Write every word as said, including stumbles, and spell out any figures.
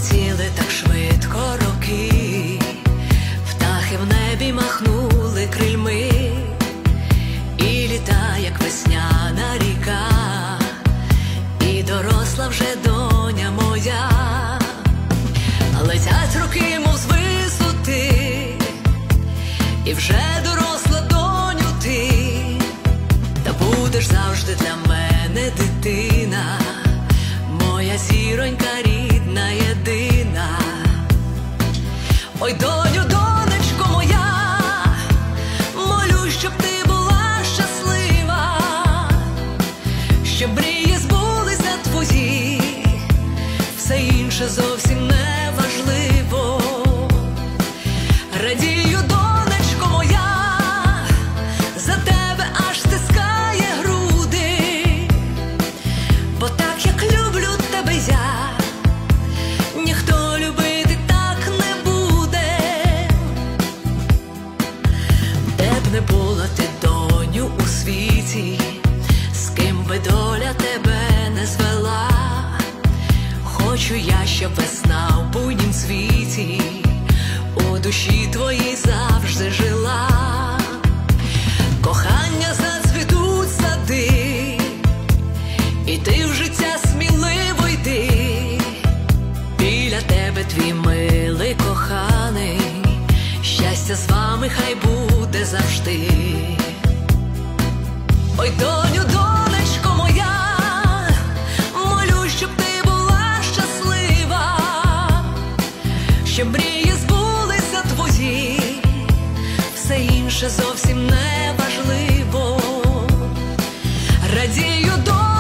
Пролетіли так швидко роки, птахи в небі махнули крильми, і літа, як весняна ріка, і доросла вже доня моя. Летять роки, мов з висоти, і вже доросла доню ти, та будеш завжди для мене дитина, моя зіронька рідна, єдина. Ой, доню, донечко моя, молю, щоб ти була щаслива, щоб мрії збулися твої, все інше зовсім не важливо. Радію, донечко моя, за тебе аж стискає груди, бо так, як люблю тебе я, ніхто любити так не буде. Де б не була ти, доню, у світі, з ким би доля тебе не звела, хочу я, щоб весна в буйнім світі у душі твоїй завжди жила. Кохання зацвітуть сади, і ти в життя сміливо йди, біля тебе твій милий коханий, щастя з вами хай буде завжди. Ой, доню, донечко моя, молю, щоб ти була щаслива, щоб мрії збулися твої, все інше зовсім не важливо. Радію, доню,